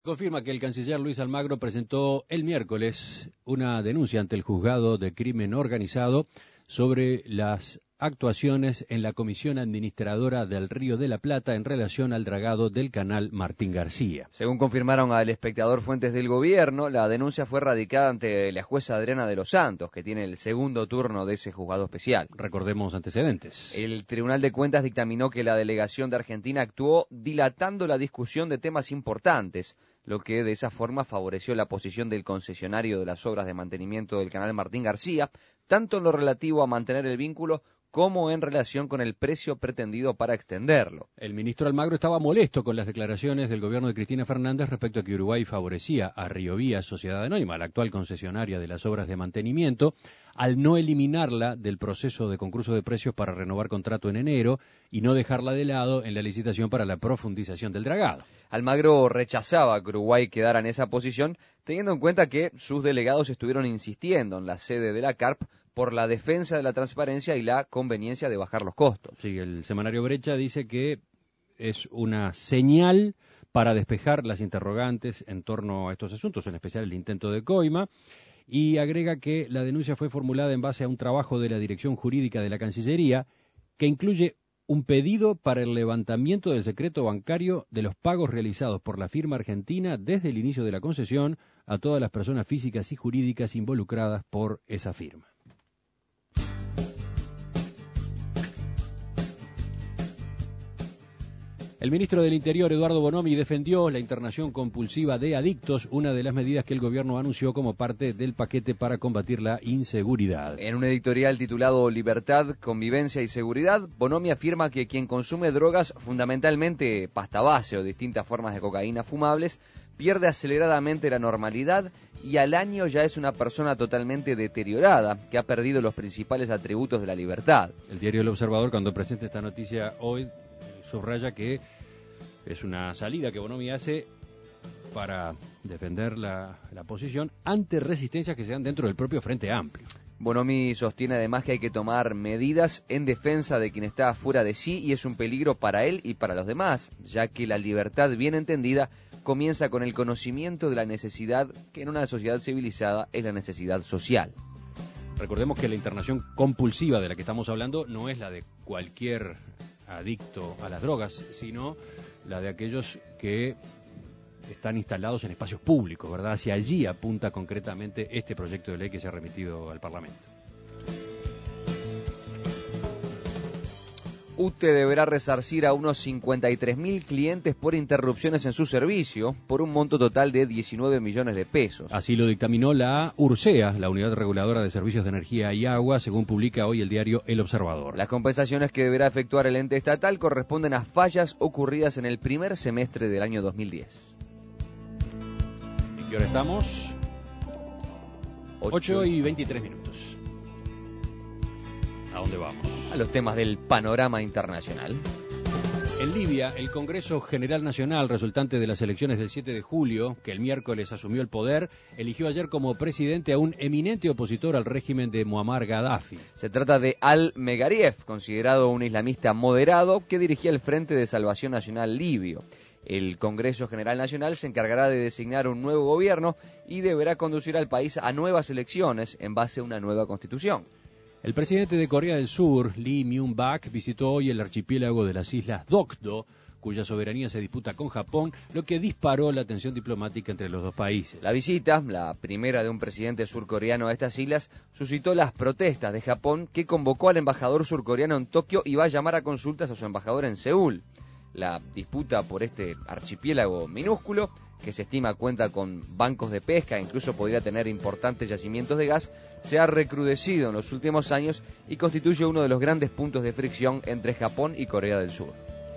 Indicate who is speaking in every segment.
Speaker 1: Confirma que el canciller Luis Almagro presentó el miércoles una denuncia ante el juzgado de crimen organizado sobre las actuaciones en la Comisión Administradora del Río de la Plata en relación al dragado del canal Martín García.
Speaker 2: Según confirmaron al espectador fuentes del gobierno, la denuncia fue radicada ante la jueza Adriana de los Santos, que tiene el segundo turno de ese juzgado especial.
Speaker 1: Recordemos antecedentes.
Speaker 2: El Tribunal de Cuentas dictaminó que la delegación de Argentina actuó dilatando la discusión de temas importantes, lo que de esa forma favoreció la posición del concesionario de las obras de mantenimiento del canal Martín García, tanto en lo relativo a mantener el vínculo como en relación con el precio pretendido para extenderlo.
Speaker 1: El ministro Almagro estaba molesto con las declaraciones del gobierno de Cristina Fernández respecto a que Uruguay favorecía a Riovías Sociedad Anónima, la actual concesionaria de las obras de mantenimiento, al no eliminarla del proceso de concurso de precios para renovar contrato en enero y no dejarla de lado en la licitación para la profundización del dragado.
Speaker 2: Almagro rechazaba que Uruguay quedara en esa posición, teniendo en cuenta que sus delegados estuvieron insistiendo en la sede de la CARP por la defensa de la transparencia y la conveniencia de bajar los costos.
Speaker 1: Sí, el semanario Brecha dice que es una señal para despejar las interrogantes en torno a estos asuntos, en especial el intento de coima, y agrega que la denuncia fue formulada en base a un trabajo de la Dirección Jurídica de la Cancillería que incluye un pedido para el levantamiento del secreto bancario de los pagos realizados por la firma argentina desde el inicio de la concesión a todas las personas físicas y jurídicas involucradas por esa firma. El ministro del Interior, Eduardo Bonomi, defendió la internación compulsiva de adictos, una de las medidas que el gobierno anunció como parte del paquete para combatir la inseguridad.
Speaker 2: En un editorial titulado Libertad, Convivencia y Seguridad, Bonomi afirma que quien consume drogas, fundamentalmente pasta base o distintas formas de cocaína fumables, pierde aceleradamente la normalidad y al año ya es una persona totalmente deteriorada, que ha perdido los principales atributos de la libertad.
Speaker 1: El diario El Observador, cuando presenta esta noticia hoy, subraya que es una salida que Bonomi hace para defender la posición ante resistencias que se dan dentro del propio Frente Amplio.
Speaker 2: Bonomi sostiene además que hay que tomar medidas en defensa de quien está fuera de sí y es un peligro para él y para los demás, ya que la libertad bien entendida comienza con el conocimiento de la necesidad que en una sociedad civilizada es la necesidad social.
Speaker 1: Recordemos que la internación compulsiva de la que estamos hablando no es la de cualquier adicto a las drogas, sino la de aquellos que están instalados en espacios públicos, ¿verdad? Hacia allí apunta concretamente este proyecto de ley que se ha remitido al Parlamento.
Speaker 2: UTE deberá resarcir a unos 53.000 clientes por interrupciones en su servicio, por un monto total de 19 millones de pesos.
Speaker 1: Así lo dictaminó la URSEA, la Unidad Reguladora de Servicios de Energía y Agua, según publica hoy el diario El Observador.
Speaker 2: Las compensaciones que deberá efectuar el ente estatal corresponden a fallas ocurridas en el primer semestre del año 2010.
Speaker 1: ¿En qué hora estamos? 8:23. ¿A dónde vamos?
Speaker 2: A los temas del panorama internacional.
Speaker 1: En Libia, el Congreso General Nacional, resultante de las elecciones del 7 de julio, que el miércoles asumió el poder, eligió ayer como presidente a un eminente opositor al régimen de Muammar Gaddafi.
Speaker 2: Se trata de Al-Meghariev, considerado un islamista moderado, que dirigía el Frente de Salvación Nacional libio. El Congreso General Nacional se encargará de designar un nuevo gobierno y deberá conducir al país a nuevas elecciones en base a una nueva constitución.
Speaker 1: El presidente de Corea del Sur, Lee Myung-bak, visitó hoy el archipiélago de las islas Dokdo, cuya soberanía se disputa con Japón, lo que disparó la tensión diplomática entre los dos países.
Speaker 2: La visita, la primera de un presidente surcoreano a estas islas, suscitó las protestas de Japón, que convocó al embajador surcoreano en Tokio y va a llamar a consultas a su embajador en Seúl. La disputa por este archipiélago minúsculo, que se estima cuenta con bancos de pesca e incluso podría tener importantes yacimientos de gas, se ha recrudecido en los últimos años y constituye uno de los grandes puntos de fricción entre Japón y Corea del Sur.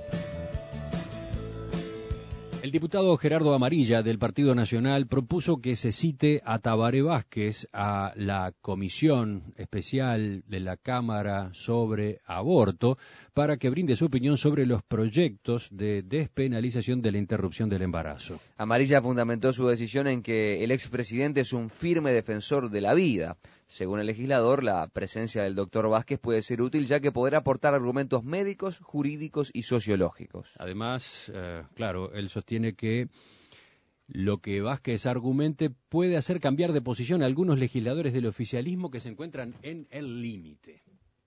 Speaker 1: El diputado Gerardo Amarilla del Partido Nacional propuso que se cite a Tabaré Vázquez a la Comisión Especial de la Cámara sobre Aborto para que brinde su opinión sobre los proyectos de despenalización de la interrupción del embarazo.
Speaker 2: Amarilla fundamentó su decisión en que el expresidente es un firme defensor de la vida. Según el legislador, la presencia del doctor Vázquez puede ser útil ya que podrá aportar argumentos médicos, jurídicos y sociológicos.
Speaker 1: Además, claro, él sostiene que Lo que Vázquez argumente puede hacer cambiar de posición a algunos legisladores del oficialismo que se encuentran en el límite.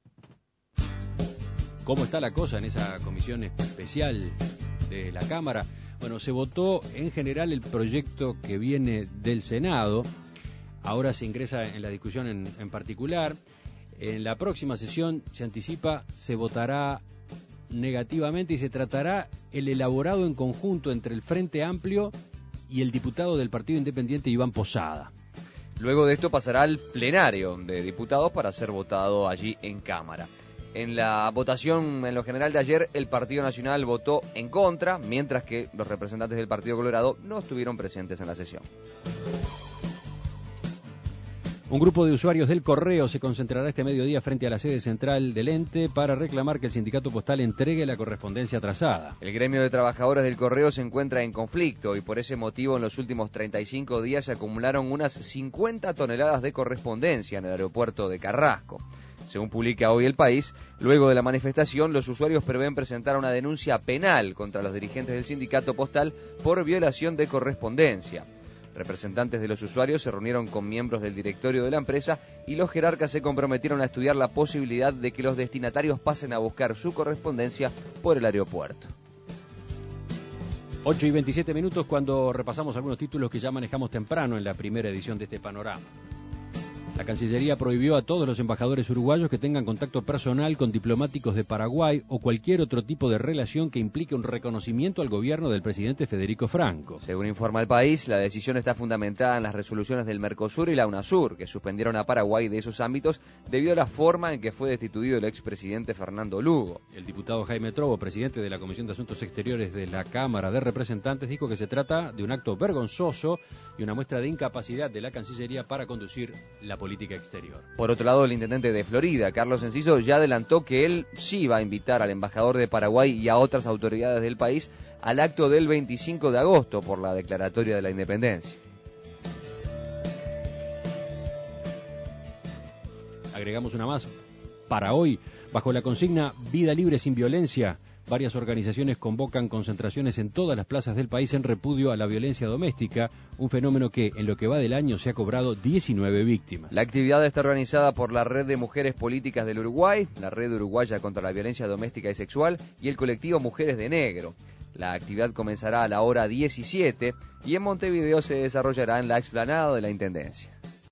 Speaker 1: ¿Cómo está la cosa en esa comisión especial de la Cámara? Bueno, se votó en general el proyecto que viene del Senado. Ahora se ingresa en la discusión en particular. En la próxima sesión, se anticipa, se votará negativamente y se tratará el elaborado en conjunto entre el Frente Amplio y el diputado del Partido Independiente Iván Posada.
Speaker 2: Luego de esto pasará al plenario de diputados para ser votado allí en Cámara. En la votación en lo general de ayer, el Partido Nacional votó en contra, mientras que los representantes del Partido Colorado no estuvieron presentes en la sesión.
Speaker 1: Un grupo de usuarios del correo se concentrará este mediodía frente a la sede central del ente para reclamar que el sindicato postal entregue la correspondencia atrasada.
Speaker 2: El gremio de trabajadores del correo se encuentra en conflicto y por ese motivo en los últimos 35 días se acumularon unas 50 toneladas de correspondencia en el aeropuerto de Carrasco. Según publica hoy El País, luego de la manifestación, los usuarios prevén presentar una denuncia penal contra los dirigentes del sindicato postal por violación de correspondencia. Representantes de los usuarios se reunieron con miembros del directorio de la empresa y los jerarcas se comprometieron a estudiar la posibilidad de que los destinatarios pasen a buscar su correspondencia por el aeropuerto.
Speaker 1: 8:27 cuando repasamos algunos títulos que ya manejamos temprano en la primera edición de este panorama. La Cancillería prohibió a todos los embajadores uruguayos que tengan contacto personal con diplomáticos de Paraguay o cualquier otro tipo de relación que implique un reconocimiento al gobierno del presidente Federico Franco.
Speaker 2: Según informa El País, la decisión está fundamentada en las resoluciones del Mercosur y la UNASUR, que suspendieron a Paraguay de esos ámbitos debido a la forma en que fue destituido el expresidente Fernando Lugo.
Speaker 1: El diputado Jaime Trobo, presidente de la Comisión de Asuntos Exteriores de la Cámara de Representantes, dijo que se trata de un acto vergonzoso y una muestra de incapacidad de la Cancillería para conducir la política exterior.
Speaker 2: Por otro lado, el intendente de Florida, Carlos Enciso, ya adelantó que él sí va a invitar al embajador de Paraguay y a otras autoridades del país al acto del 25 de agosto por la declaratoria de la independencia.
Speaker 1: Agregamos una más para hoy. Bajo la consigna Vida Libre sin Violencia, varias organizaciones convocan concentraciones en todas las plazas del país en repudio a la violencia doméstica, un fenómeno que en lo que va del año se ha cobrado 19 víctimas.
Speaker 2: La actividad está organizada por la Red de Mujeres Políticas del Uruguay, la Red Uruguaya contra la Violencia Doméstica y Sexual y el colectivo Mujeres de Negro. La actividad comenzará a la hora 17 y en Montevideo se desarrollará en la explanada de la Intendencia.